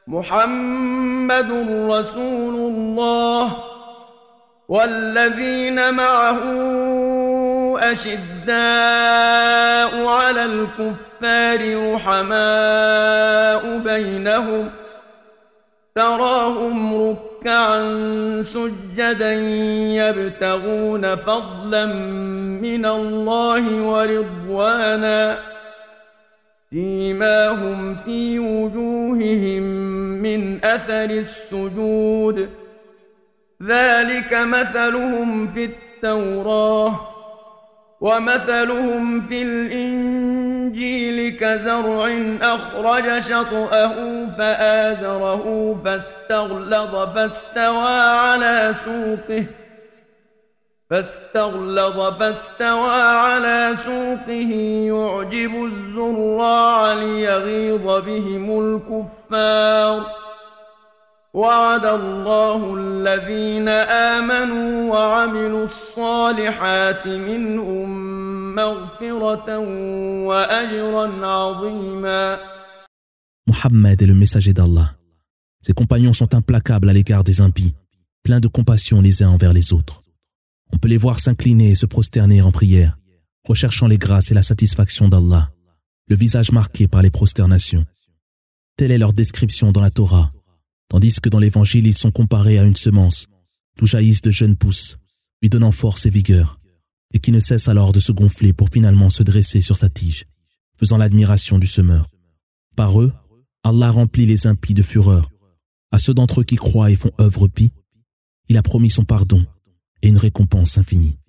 محمد رسول الله والذين معه أشداء على الكفار رحماء بينهم تراهم ركعا سجدا يبتغون فضلا من الله ورضوانا سيماهم في وجوههم من أثر السجود ذلك مثلهم في التوراة ومثلهم في الإنجيل كزرع أخرج شطأه فآزره فاستغلظ فاستوى على سوقه يعجب الزراع ليغيظ بهم الكفار وعد الله الذين آمنوا وعملوا الصالحات منهم مغفرة وأجرا عظيما. Mohammed est le messager d'Allah. Ses compagnons sont implacables à l'égard des impies, pleins de compassion les uns envers les autres. On peut les voir s'incliner et se prosterner en prière, recherchant les grâces et la satisfaction d'Allah, le visage marqué par les prosternations. Telle est leur description dans la Torah, tandis que dans l'Évangile, ils sont comparés à une semence, d'où jaillissent de jeunes pousses, lui donnant force et vigueur, et qui ne cesse alors de se gonfler pour finalement se dresser sur sa tige, faisant l'admiration du semeur. Par eux, Allah remplit les impies de fureur. À ceux d'entre eux qui croient et font œuvre pie, il a promis son pardon et une récompense infinie.